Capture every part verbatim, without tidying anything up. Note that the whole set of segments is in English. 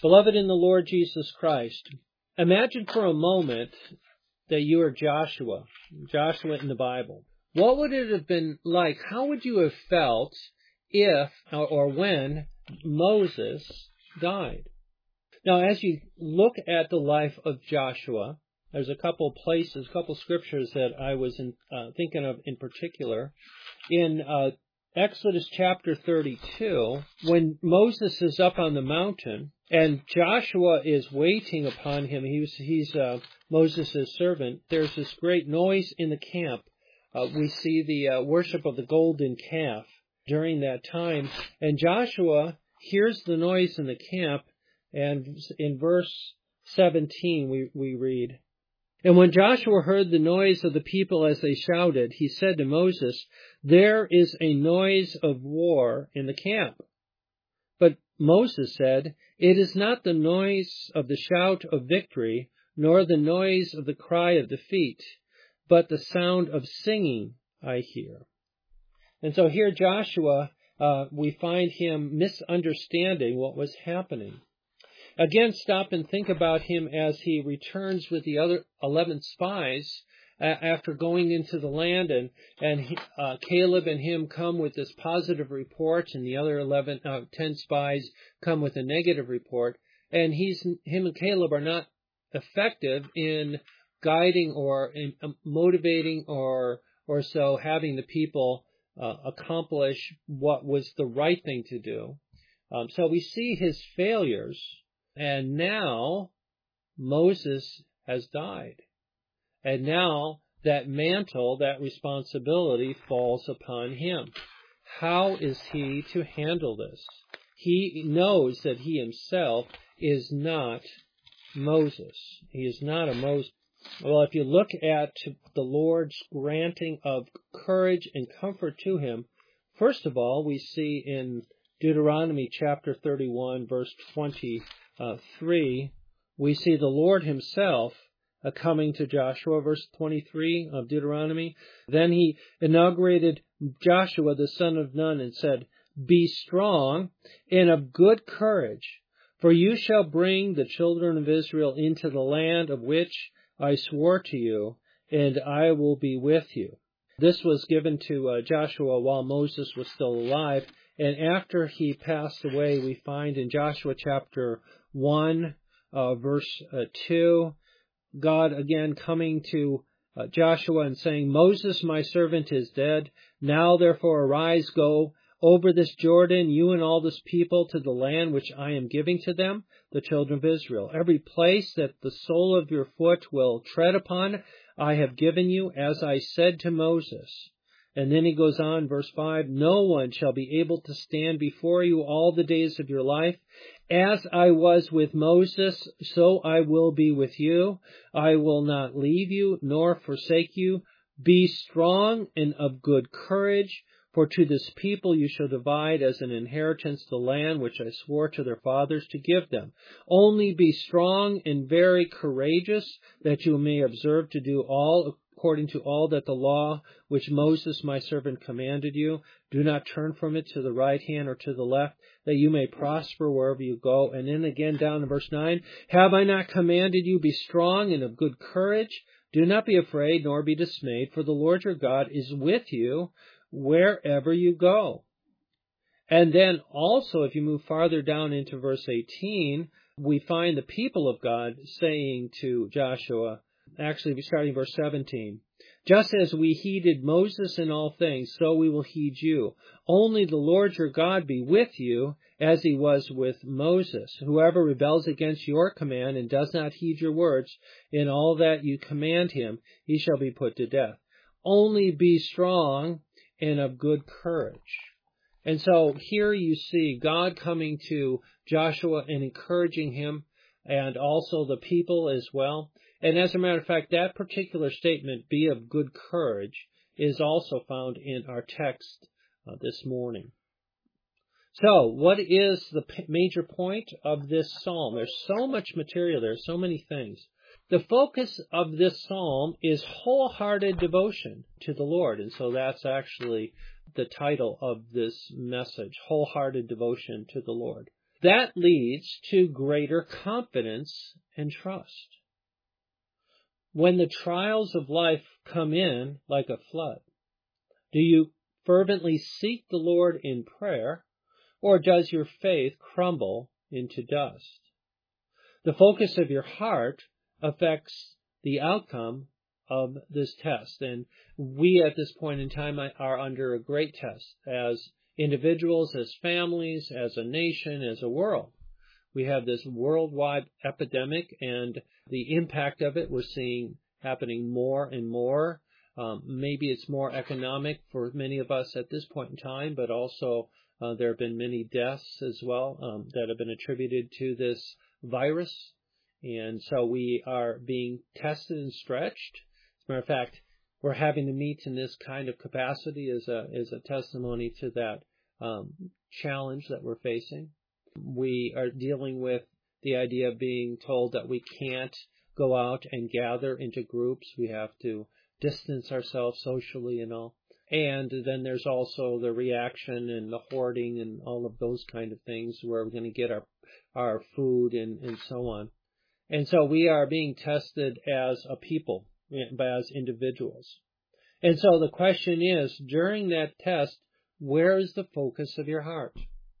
Beloved in the Lord Jesus Christ, imagine for a moment that you are Joshua, Joshua in the Bible. What would it have been like? How would you have felt if or when Moses died? Now, as you look at the life of Joshua, there's a couple places, a couple scriptures that I was in, uh, thinking of in particular. In uh, Exodus chapter thirty-two, when Moses is up on the mountain and Joshua is waiting upon him, he's, he's uh, Moses' servant, there's this great noise in the camp. Uh, we see the uh, worship of the golden calf during that time, and Joshua hears the noise in the camp, and in verse seventeen we, we read, "And when Joshua heard the noise of the people as they shouted, he said to Moses, 'There is a noise of war in the camp.' But Moses said, 'It is not the noise of the shout of victory, nor the noise of the cry of defeat, but the sound of singing I hear.'" And so here Joshua, uh, we find him misunderstanding what was happening. Again, stop and think about him as he returns with the other eleven spies uh, after going into the land, and and he, uh, Caleb and him come with this positive report, and the other eleven, uh, ten spies come with a negative report. And he's him and Caleb are not effective in guiding or in motivating or or so having the people uh, accomplish what was the right thing to do. Um, so we see his failures. And now Moses has died. And now that mantle, that responsibility falls upon him. How is he to handle this? He knows that he himself is not Moses. He is not a Moses. Well, if you look at the Lord's granting of courage and comfort to him, first of all, we see in Deuteronomy chapter thirty-one, verse twenty, Uh, three, we see the Lord himself uh, coming to Joshua, verse twenty-three of Deuteronomy. "Then he inaugurated Joshua the son of Nun and said, 'Be strong and of good courage, for you shall bring the children of Israel into the land of which I swore to you, and I will be with you.'" This was given to uh, Joshua while Moses was still alive. And after he passed away, we find in Joshua chapter one, uh, verse uh, two, God again coming to uh, Joshua and saying, "Moses, my servant, is dead. Now therefore arise, go over this Jordan, you and all this people, to the land which I am giving to them, the children of Israel. Every place that the sole of your foot will tread upon, I have given you, as I said to Moses." And then he goes on, verse five, "No one shall be able to stand before you all the days of your life. As I was with Moses, so I will be with you. I will not leave you nor forsake you. Be strong and of good courage, for to this people you shall divide as an inheritance the land which I swore to their fathers to give them. Only be strong and very courageous, that you may observe to do all according to all that the law which Moses my servant commanded you. Do not turn from it to the right hand or to the left, that you may prosper wherever you go." And then again down in verse nine, "Have I not commanded you, be strong and of good courage? Do not be afraid nor be dismayed, for the Lord your God is with you wherever you go." And then also, if you move farther down into verse eighteen, we find the people of God saying to Joshua, actually starting verse seventeen, "Just as we heeded Moses in all things, so we will heed you. Only the Lord your God be with you, as he was with Moses. Whoever rebels against your command and does not heed your words in all that you command him, he shall be put to death. Only be strong and of good courage." And so here you see God coming to Joshua and encouraging him, and also the people as well. And as a matter of fact, that particular statement, "be of good courage," is also found in our text uh, this morning. So, what is the p- major point of this psalm? There's so much material, there's so many things. The focus of this psalm is wholehearted devotion to the Lord, and so that's actually the title of this message, Wholehearted Devotion to the Lord. that leads to greater confidence and trust. When the trials of life come in like a flood, do you fervently seek the Lord in prayer, or does your faith crumble into dust? The focus of your heart affects the outcome of this test, and we at this point in time are under a great test as individuals, as families, as a nation, as a world. We have this worldwide epidemic, and the impact of it we're seeing happening more and more. Um, maybe it's more economic for many of us at this point in time, but also uh, there have been many deaths as well um, that have been attributed to this virus. And so we are being tested and stretched. As a matter of fact, we're having to meet in this kind of capacity as a, as a testimony to that um, challenge that we're facing. We are dealing with the idea of being told that we can't go out and gather into groups. We have to distance ourselves socially and all. And then there's also the reaction and the hoarding and all of those kind of things where we're going to get our, our food and, and so on. And so we are being tested as a people, as individuals. And so the question is, during that test, where is the focus of your heart?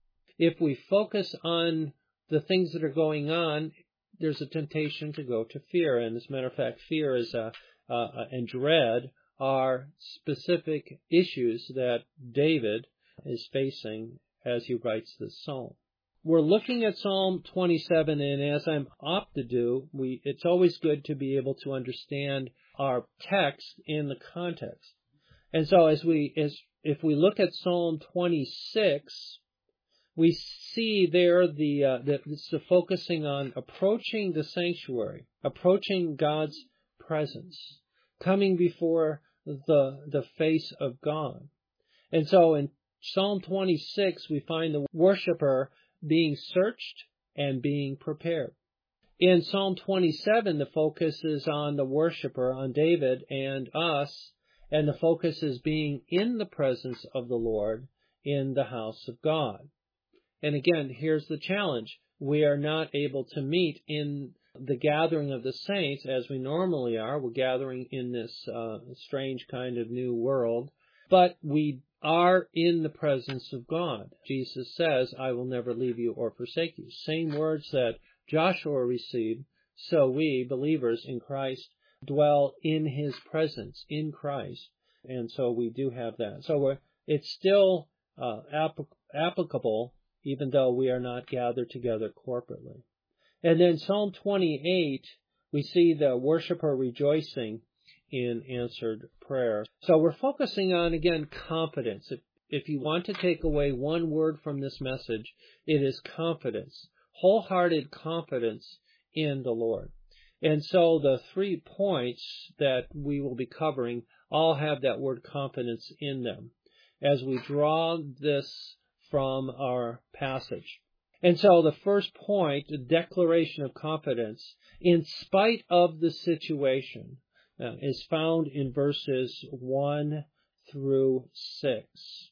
If we focus on the things that are going on, there's a temptation to go to fear. And as a matter of fact, fear is a, uh, and dread are specific issues that David is facing as he writes this psalm. We're looking at Psalm twenty-seven, and as I'm opt to do, we, it's always good to be able to understand our text in the context. And so as we, as if we look at Psalm twenty-six, we see there the, uh, the, it's the focusing on approaching the sanctuary, approaching God's presence, coming before the, the face of God. And so in Psalm twenty-six, we find the worshiper being searched and being prepared. In Psalm twenty-seven, the focus is on the worshiper, on David and us, and the focus is being in the presence of the Lord in the house of God. And again, here's the challenge. We are not able to meet in the gathering of the saints as we normally are. We're gathering in this uh, strange kind of new world, but we are in the presence of God. Jesus says, I will never leave you or forsake you. Same words that Joshua received, so we, believers in Christ, dwell in his presence, in Christ. And so we do have that. So we're, it's still uh, app- applicable, even though we are not gathered together corporately. And then Psalm twenty-eight, we see the worshiper rejoicing in answered prayer. So we're focusing on, again, confidence. If, if you want to take away one word from this message, it is confidence. Wholehearted confidence in the Lord. And so the three points that we will be covering all have that word confidence in them as we draw this from our passage. And so the first point, the declaration of confidence, in spite of the situation, uh, is found in verses one through six.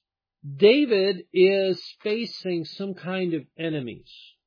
David is facing some kind of enemies.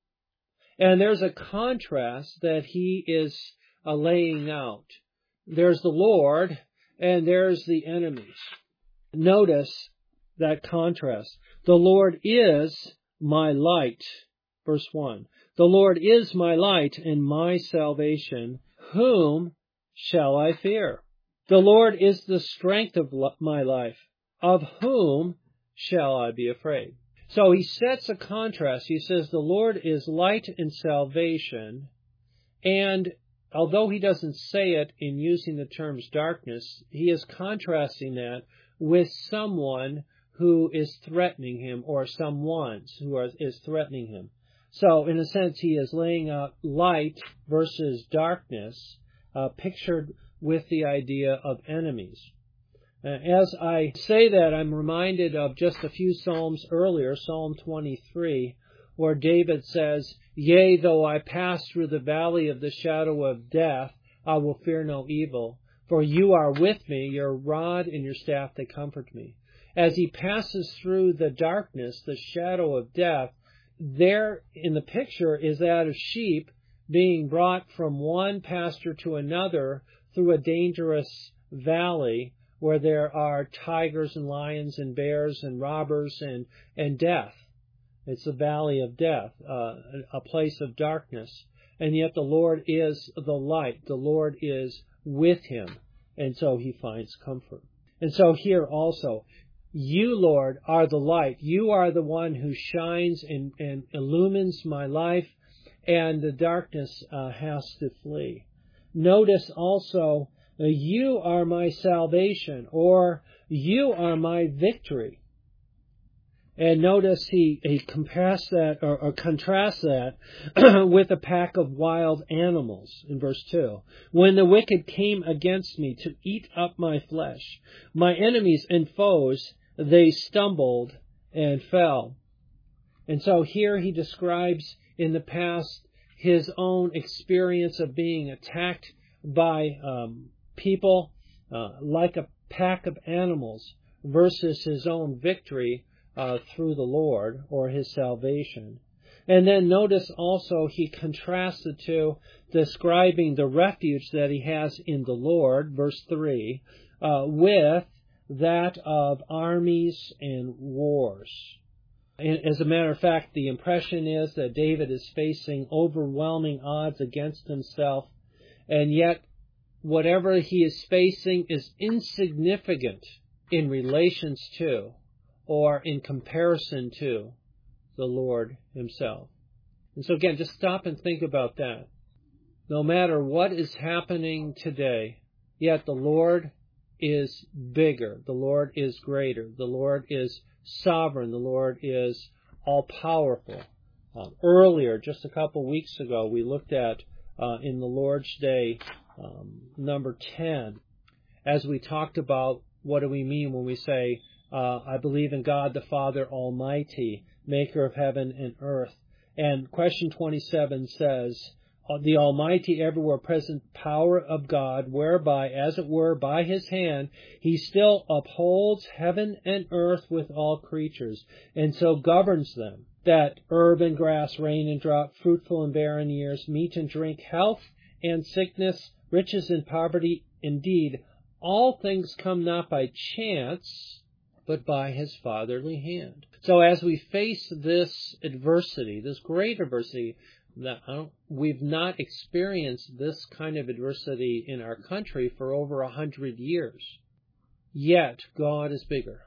And there's a contrast that he is uh, laying out. There's the Lord, and there's the enemies. Notice that contrast. The Lord is my light. Verse one. The Lord is my light and my salvation. Whom shall I fear? The Lord is the strength of my life. Of whom shall I be afraid? So he sets a contrast. He says the Lord is light and salvation. And although he doesn't say it in using the terms darkness, he is contrasting that with someone who is threatening him, or someone's who are, is threatening him. So in a sense, he is laying out light versus darkness, uh, pictured with the idea of enemies. Uh, as I say that, I'm reminded of just a few Psalms earlier, Psalm twenty-three, where David says, Yea, though I pass through the valley of the shadow of death, I will fear no evil. For you are with me, your rod and your staff, they comfort me. As he passes through the darkness, the shadow of death, there in the picture is that of sheep being brought from one pasture to another through a dangerous valley where there are tigers and lions and bears and robbers and, and death. It's a valley of death, uh, a place of darkness. And yet the Lord is the light. The Lord is with him. And so he finds comfort. And so here also, you, Lord, are the light. You are the one who shines and, and illumines my life, and the darkness uh, has to flee. Notice also, uh, you are my salvation, or you are my victory. And notice he, he compares that or, or contrasts that with a pack of wild animals in verse two. When the wicked came against me to eat up my flesh, my enemies and foes, they stumbled and fell. And so here he describes in the past his own experience of being attacked by um, people uh, like a pack of animals versus his own victory Uh, through the Lord, or his salvation. And then notice also he contrasts the two, describing the refuge that he has in the Lord, verse three, uh, with that of armies and wars. And as a matter of fact, the impression is that David is facing overwhelming odds against himself, and yet whatever he is facing is insignificant in relations to, or in comparison to, the Lord himself. And so again, just stop and think about that. No matter what is happening today, yet the Lord is bigger. The Lord is greater. The Lord is sovereign. The Lord is all-powerful. Um, earlier, just a couple weeks ago, we looked at, uh, in the Lord's Day, um, number ten, as we talked about what do we mean when we say, Uh, I believe in God the Father Almighty, maker of heaven and earth. And question twenty-seven says, the Almighty everywhere present power of God, whereby, as it were, by his hand, he still upholds heaven and earth with all creatures, and so governs them, that herb and grass, rain and drought, fruitful and barren years, meat and drink, health and sickness, riches and poverty. Indeed, all things come not by chance, but by his fatherly hand. So as we face this adversity, this great adversity, that I don't, we've not experienced this kind of adversity in our country for over a hundred years. Yet God is bigger.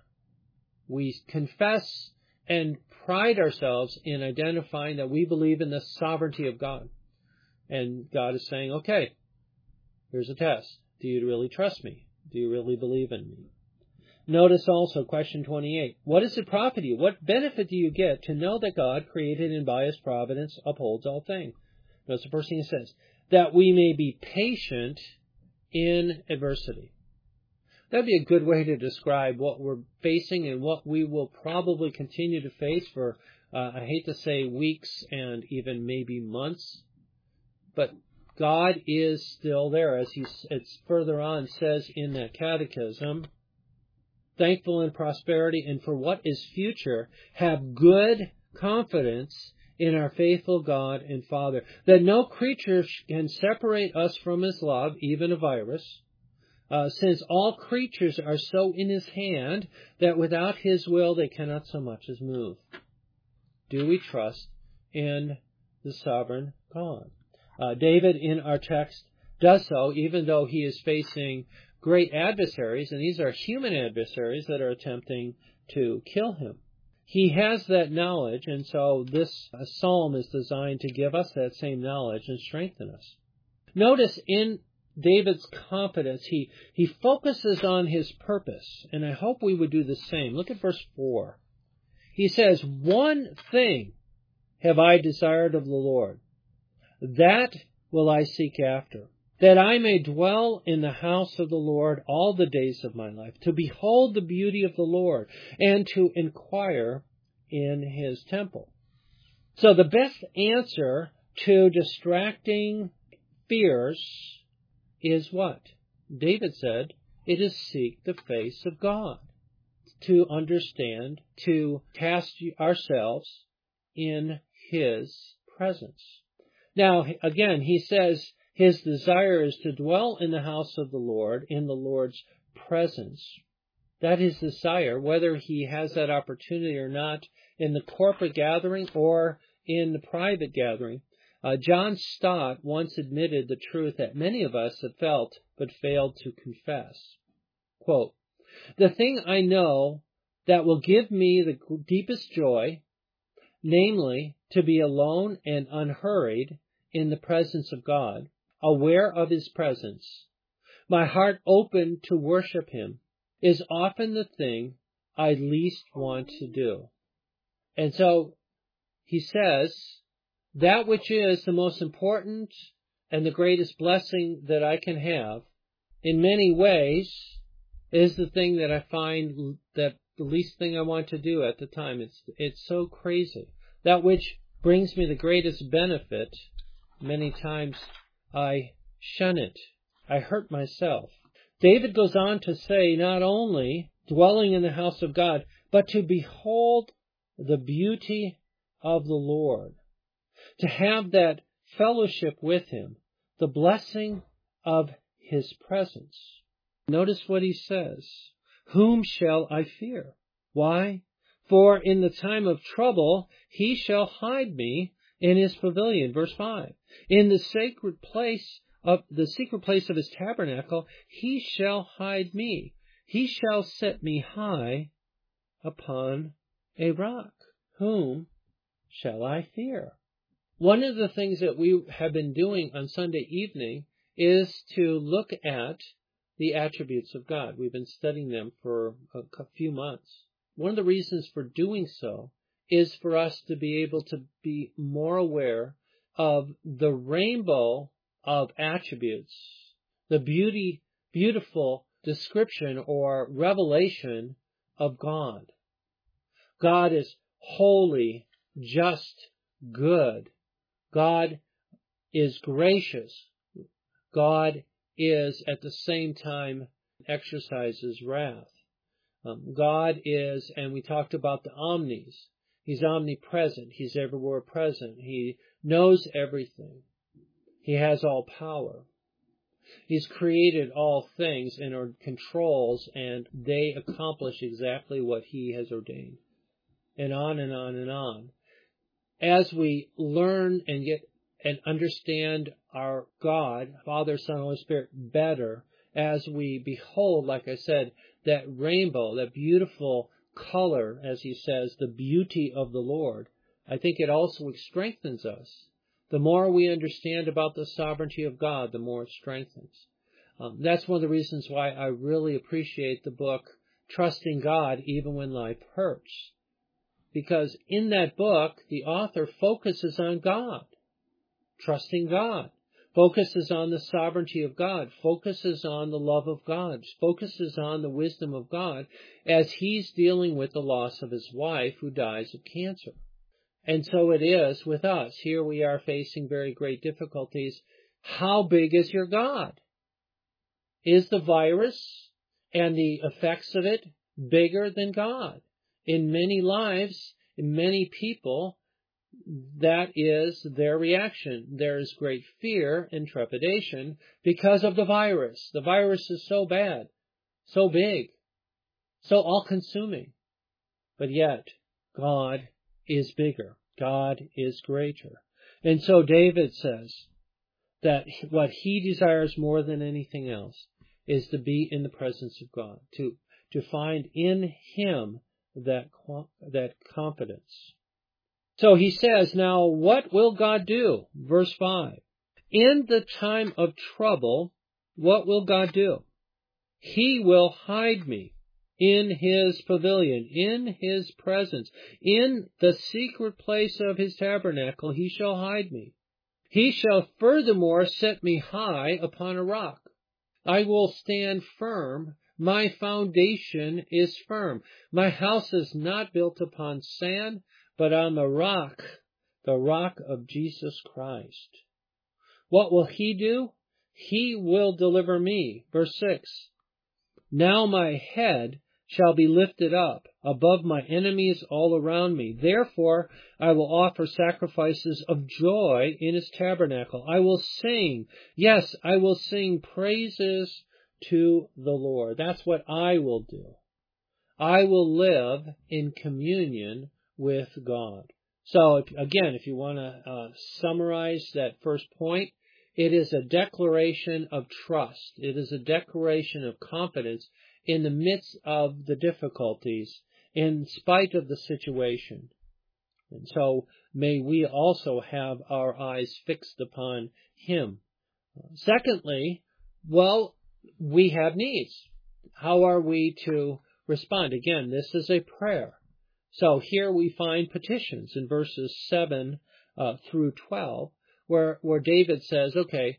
We confess and pride ourselves in identifying that we believe in the sovereignty of God. And God is saying, okay, here's a test. Do you really trust me? Do you really believe in me? Notice also question twenty-eight. What does it profit you? What benefit do you get to know that God, created and by his providence, upholds all things? Notice the first thing it says, that we may be patient in adversity. That would be a good way to describe what we're facing and what we will probably continue to face for, uh, I hate to say weeks and even maybe months. But God is still there, as he it's further on says in that catechism. Thankful in prosperity, and for what is future, have good confidence in our faithful God and Father, that no creature can separate us from his love, even a virus, uh, since all creatures are so in his hand that without his will they cannot so much as move. Do we trust in the sovereign God? Uh, David, in our text, does so, even though he is facing great adversaries, and these are human adversaries that are attempting to kill him. He has that knowledge, and so this uh, psalm is designed to give us that same knowledge and strengthen us. Notice in David's confidence, he, he focuses on his purpose, and I hope we would do the same. Look at verse four. He says, one thing have I desired of the Lord, that will I seek after, that I may dwell in the house of the Lord all the days of my life, to behold the beauty of the Lord, and to inquire in his temple. So the best answer to distracting fears is what? David said, it is seek the face of God, to understand, to cast ourselves in His presence. Now, again, he says his desire is to dwell in the house of the Lord, in the Lord's presence. That is his desire, whether he has that opportunity or not in the corporate gathering or in the private gathering. Uh, John Stott once admitted the truth that many of us have felt but failed to confess. Quote, "The thing I know that will give me the deepest joy, namely, to be alone and unhurried in the presence of God, aware of His presence, my heart open to worship Him, is often the thing I least want to do." And so he says, that which is the most important and the greatest blessing that I can have, in many ways, is the thing that I find that the least thing I want to do at the time. It's, it's so crazy. That which brings me the greatest benefit, many times I shun it. I hurt myself. David goes on to say not only dwelling in the house of God, but to behold the beauty of the Lord, to have that fellowship with Him, the blessing of His presence. Notice what he says. Whom shall I fear? Why? For in the time of trouble He shall hide me in His pavilion. Verse five. In the sacred place of the secret place of His tabernacle, He shall hide me. He shall set me high upon a rock. Whom shall I fear? One of the things that we have been doing on Sunday evening is to look at the attributes of God. We've been studying them for a few months. One of the reasons for doing so is for us to be able to be more aware of the rainbow of attributes, the beauty, beautiful description or revelation of God. God is holy, just, good. God is gracious. God is at the same time exercises wrath. Um, God is, and we talked about the omnis. He's omnipresent. He's everywhere present. He knows everything. He has all power. He's created all things and controls, and they accomplish exactly what He has ordained. And on and on and on. As we learn and get and understand our God, Father, Son, Holy Spirit, better, as we behold, like I said, that rainbow, that beautiful color, as he says, the beauty of the Lord, I think it also strengthens us. The more we understand about the sovereignty of God, the more it strengthens. Um, that's one of the reasons why I really appreciate the book, Trusting God Even When Life Hurts. Because in that book, the author focuses on God, trusting God, focuses on the sovereignty of God, focuses on the love of God, focuses on the wisdom of God as he's dealing with the loss of his wife who dies of cancer. And so it is with us. Here we are facing very great difficulties. How big is your God? Is the virus and the effects of it bigger than God? In many lives, in many people, that is their reaction. There is great fear and trepidation because of the virus. The virus is so bad, so big, so all-consuming. But yet, God is bigger. God is greater. And so David says that what he desires more than anything else is to be in the presence of God, to, to find in Him that, that confidence. So he says, now what will God do? Verse five. In the time of trouble, what will God do? He will hide me in His pavilion, in His presence, in the secret place of His tabernacle, He shall hide me. He shall furthermore set me high upon a rock. I will stand firm. My foundation is firm. My house is not built upon sand, but on the rock, the rock of Jesus Christ. What will He do? He will deliver me. Verse six. Now my head shall be lifted up above my enemies all around me. Therefore, I will offer sacrifices of joy in his tabernacle. I will sing. Yes, I will sing praises to the Lord. That's what I will do. I will live in communion with God. So, if, again, if you want to uh, summarize that first point, it is a declaration of trust. It is a declaration of confidence in the midst of the difficulties, in spite of the situation. And so may we also have our eyes fixed upon him. Secondly, well, we have needs. How are we to respond? Again, this is a prayer. So here we find petitions in verses seven uh, through twelve, where, where David says, okay,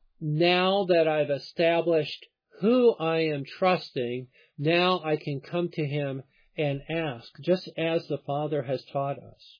now that I've established who I am trusting, now I can come to him and ask, just as the Father has taught us.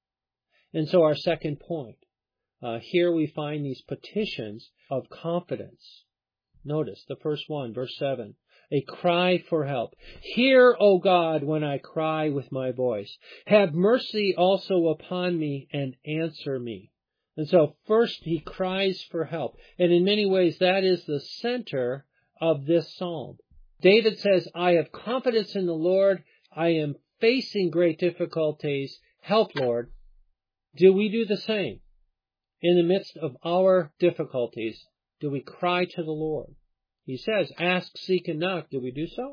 And so our second point, uh, here we find these petitions of confidence. Notice the first one, verse seven, a cry for help. Hear, O God, when I cry with my voice. Have mercy also upon me and answer me. And so first he cries for help. And in many ways that is the center of this psalm. David says, I have confidence in the Lord. I am facing great difficulties. Help, Lord. Do we do the same? In the midst of our difficulties, do we cry to the Lord? He says, ask, seek, and knock. Do we do so?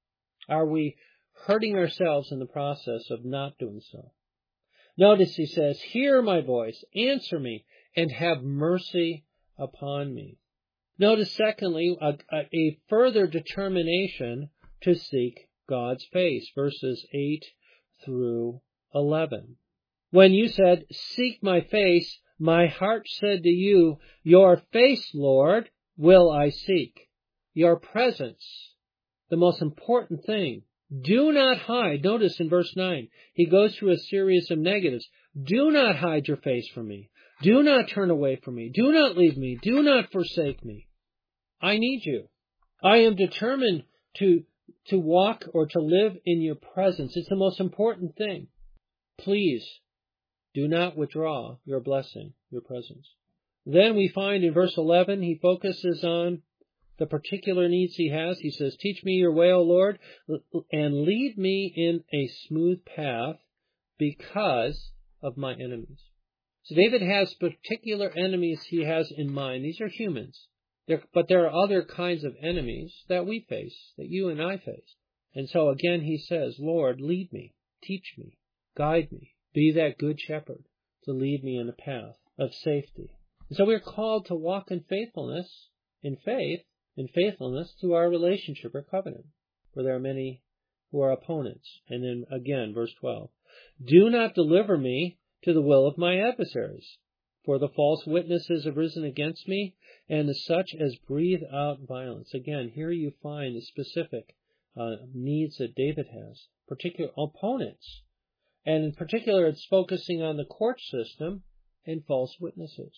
Are we hurting ourselves in the process of not doing so? Notice he says, hear my voice, answer me, and have mercy upon me. Notice, secondly, a, a further determination to seek God's face, verses eight through eleven. When you said, seek my face, my heart said to you, your face, Lord, will I seek. Your presence, the most important thing. Do not hide. Notice in verse nine, he goes through a series of negatives. Do not hide your face from me. Do not turn away from me. Do not leave me. Do not forsake me. I need you. I am determined to, to walk or to live in your presence. It's the most important thing. Please do not withdraw your blessing, your presence. Then we find in verse eleven, he focuses on the particular needs he has. He says, teach me your way, O Lord, and lead me in a smooth path because of my enemies. So David has particular enemies he has in mind. These are humans. There, but there are other kinds of enemies that we face, that you and I face. And so again he says, Lord, lead me, teach me, guide me, be that good shepherd to lead me in a path of safety. And so we're called to walk in faithfulness, in faith, in faithfulness to our relationship or covenant, for there are many who are opponents. And then again, verse twelve, do not deliver me to the will of my adversaries, for the false witnesses have risen against me, and the such as breathe out violence. Again, here you find the specific uh, needs that David has, particular opponents. And in particular, it's focusing on the court system and false witnesses.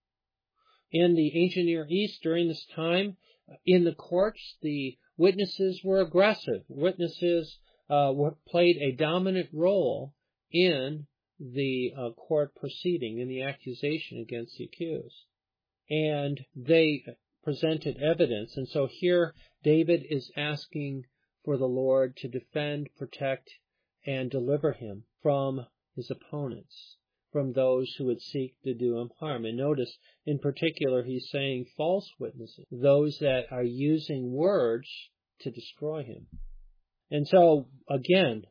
In the ancient Near East during this time, in the courts, the witnesses were aggressive. Witnesses uh, were, played a dominant role in the uh, court proceeding, in the accusation against the accused. And they presented evidence. And so here David is asking for the Lord to defend, protect, and deliver him from his opponents, from those who would seek to do him harm. And notice, in particular, he's saying false witnesses, those that are using words to destroy him. And so, again,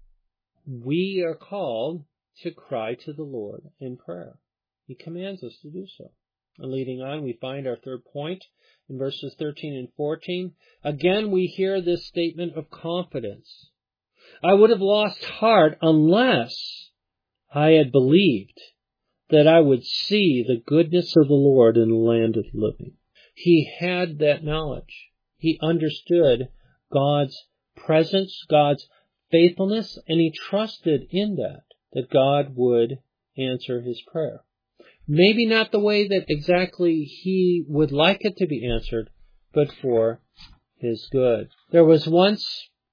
we are called to cry to the Lord in prayer. He commands us to do so. And leading on, we find our third point in verses thirteen and fourteen. Again, we hear this statement of confidence. I would have lost heart unless I had believed that I would see the goodness of the Lord in the land of the living. He had that knowledge. He understood God's presence, God's faithfulness, and he trusted in that, that God would answer his prayer. Maybe not the way that exactly he would like it to be answered, but for his good. There was once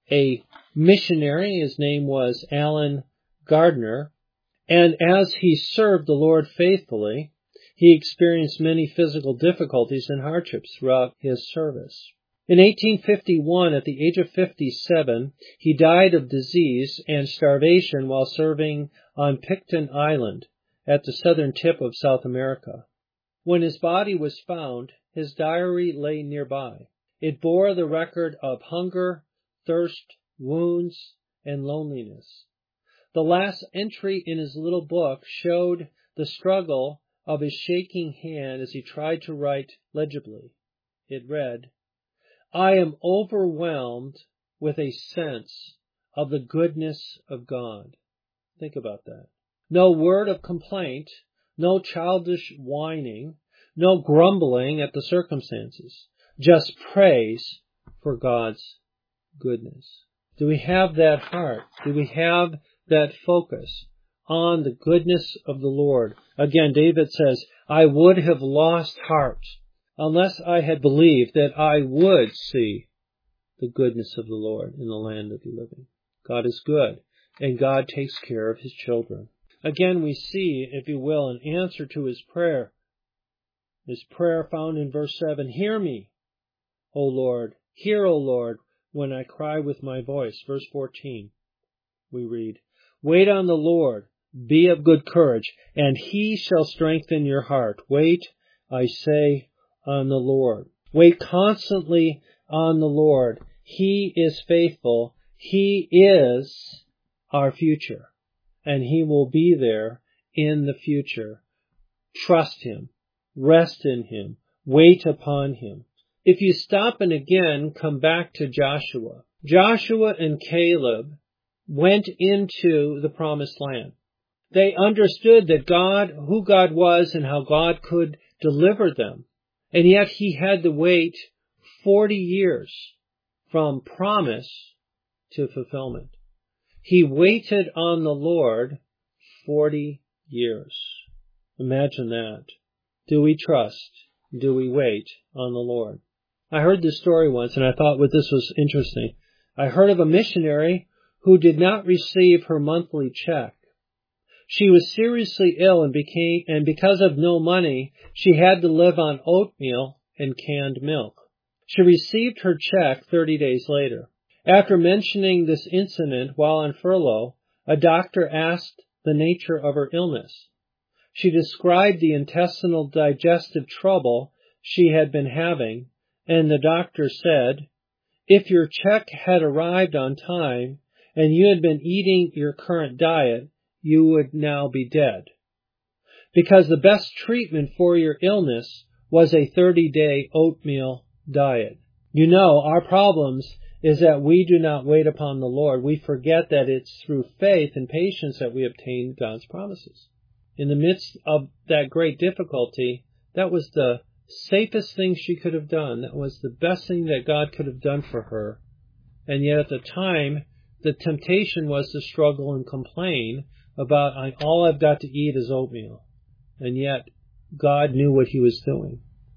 a missionary. His name was Alan Gardner. And as he served the Lord faithfully, he experienced many physical difficulties and hardships throughout his service. In eighteen fifty-one, at the age of fifty-seven, he died of disease and starvation while serving on Pitcairn Island at the southern tip of South America. When his body was found, his diary lay nearby. It bore the record of hunger, thirst, wounds, and loneliness. The last entry in his little book showed the struggle of his shaking hand as he tried to write legibly. It read, "I am overwhelmed with a sense of the goodness of God." Think about that. No word of complaint, no childish whining, no grumbling at the circumstances, just praise for God's goodness. Do we have that heart? Do we have that focus on the goodness of the Lord? Again, David says, "I would have lost heart unless I had believed that I would see the goodness of the Lord in the land of the living." God is good, and God takes care of his children. Again, we see, if you will, an answer to his prayer. His prayer found in verse seven, "Hear me, O Lord, hear, O Lord, when I cry with my voice." Verse fourteen, we read, "Wait on the Lord, be of good courage, and he shall strengthen your heart. Wait, I say, on the Lord." Wait constantly on the Lord. He is faithful. He is our future, and he will be there in the future. Trust him. Rest in him. Wait upon him. If you stop and again come back to Joshua, Joshua and Caleb went into the promised land. They understood that God, who God was and how God could deliver them. And yet he had to wait forty years from promise to fulfillment. He waited on the Lord forty years. Imagine that. Do we trust? Do we wait on the Lord? I heard this story once and I thought well, this was interesting. I heard of a missionary who did not receive her monthly check. She was seriously ill and became, and because of no money, she had to live on oatmeal and canned milk. She received her check thirty days later. After mentioning this incident while on furlough, a doctor asked the nature of her illness. She described the intestinal digestive trouble she had been having, and the doctor said, "If your check had arrived on time and you had been eating your current diet, you would now be dead. Because the best treatment for your illness was a thirty-day oatmeal diet." You know, our problems is that we do not wait upon the Lord. We forget that it's through faith and patience that we obtain God's promises. In the midst of that great difficulty, that was the safest thing she could have done. That was the best thing that God could have done for her. And yet at the time, the temptation was to struggle and complain about, all I've got to eat is oatmeal. And yet, God knew what he was doing.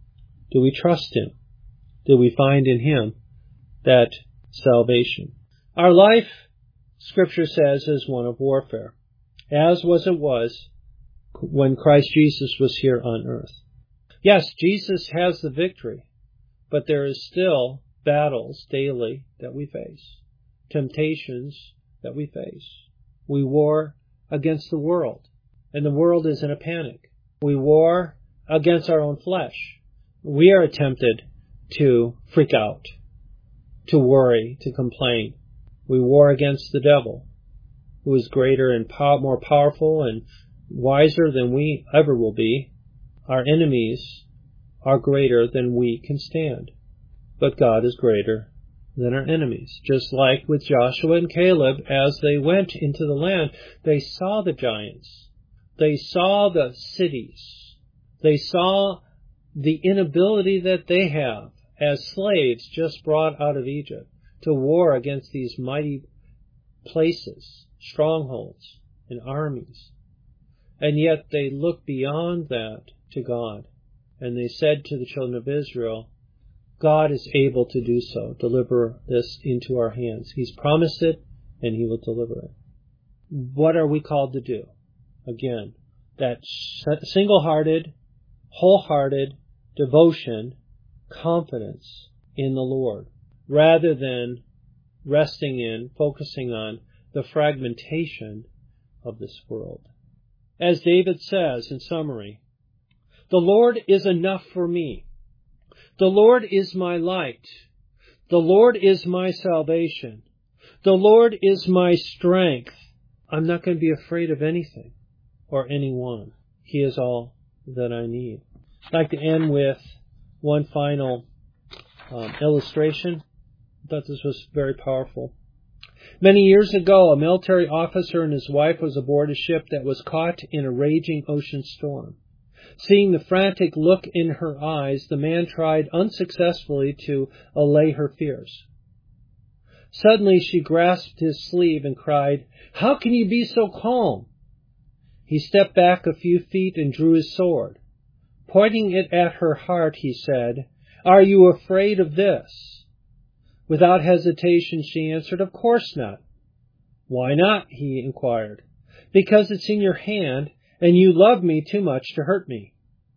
Do we trust him? Do we find in him that salvation? Our life, Scripture says, is one of warfare, as was it was when Christ Jesus was here on earth. Yes, Jesus has the victory, but there is still battles daily that we face, temptations that we face. We war against the world, and the world is in a panic. We war against our own flesh. We are tempted to freak out, to worry, to complain. We war against the devil, who is greater and pow- more powerful and wiser than we ever will be. Our enemies are greater than we can stand. But God is greater than our enemies. Just like with Joshua and Caleb, as they went into the land, they saw the giants. They saw the cities. They saw the inability that they have as slaves just brought out of Egypt to war against these mighty places, strongholds, and armies. And yet they looked beyond that to God. And they said to the children of Israel, God is able to do so, deliver this into our hands. He's promised it, and He will deliver it. What are we called to do? Again, that single-hearted, wholehearted devotion, confidence in the Lord, rather than resting in, focusing on the fragmentation of this world. As David says in summary, the Lord is enough for me. The Lord is my light. The Lord is my salvation. The Lord is my strength. I'm not going to be afraid of anything or anyone. He is all that I need. I'd like to end with one final um, illustration. I thought this was very powerful. Many years ago, a military officer and his wife was aboard a ship that was caught in a raging ocean storm. Seeing the frantic look in her eyes, the man tried unsuccessfully to allay her fears. Suddenly she grasped his sleeve and cried, "How can you be so calm?" He stepped back a few feet and drew his sword. Pointing it at her heart, he said, "Are you afraid of this?" Without hesitation, she answered, "Of course not." "Why not?" he inquired. "Because it's in your hand, and you love me too much to hurt me."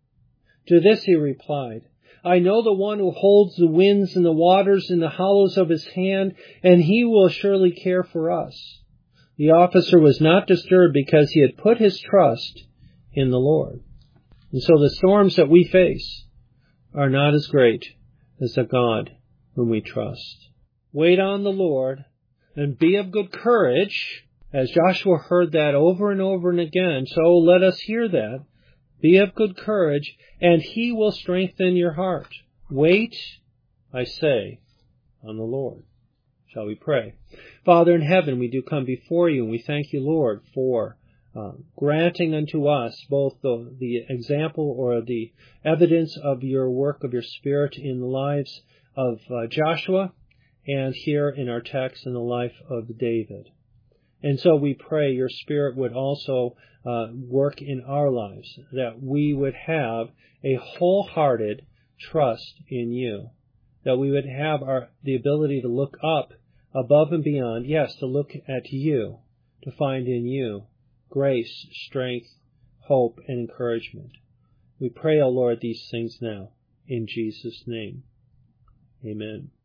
To this he replied, "I know the one who holds the winds and the waters in the hollows of his hand, and he will surely care for us." The officer was not disturbed because he had put his trust in the Lord. And so the storms that we face are not as great as the God whom we trust. Wait on the Lord and be of good courage. As Joshua heard that over and over and again, so let us hear that. Be of good courage, and He will strengthen your heart. Wait, I say, on the Lord. Shall we pray? Father in heaven, we do come before you, and we thank you, Lord, for uh, granting unto us both the, the example or the evidence of your work of your Spirit in the lives of uh, Joshua, and here in our text in the life of David. And so we pray your Spirit would also uh, work in our lives, that we would have a wholehearted trust in you, that we would have our the ability to look up above and beyond, yes, to look at you, to find in you grace, strength, hope, and encouragement. We pray, O Lord, these things now, in Jesus' name. Amen.